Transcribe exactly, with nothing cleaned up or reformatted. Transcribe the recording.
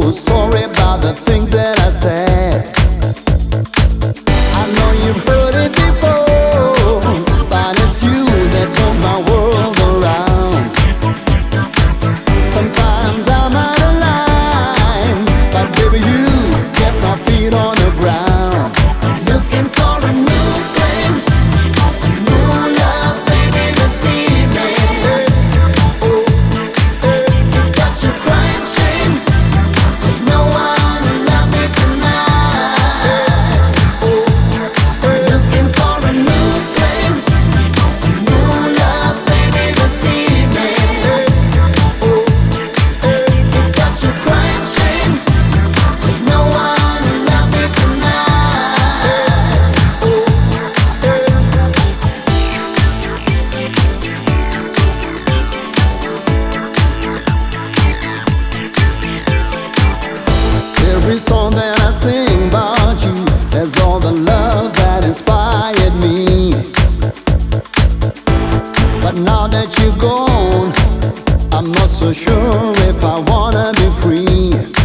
sorry about the things that I said. I know you've heard it before, but it's you that turns my world around. Sometimes I'm out of line, but baby, you kept my feet on the ground. Looking for a new flame, a new love, baby, this evening. Oh, it's such a crying shame, there's no one to love me tonight. Oh, looking for a new flame, a new love, baby, this evening. Oh, it's such a crying shame, there's no one to love me tonight. Every song that I sing about you has all the love that inspired me. But now that you're gone, I'm not so sure if I wanna be free.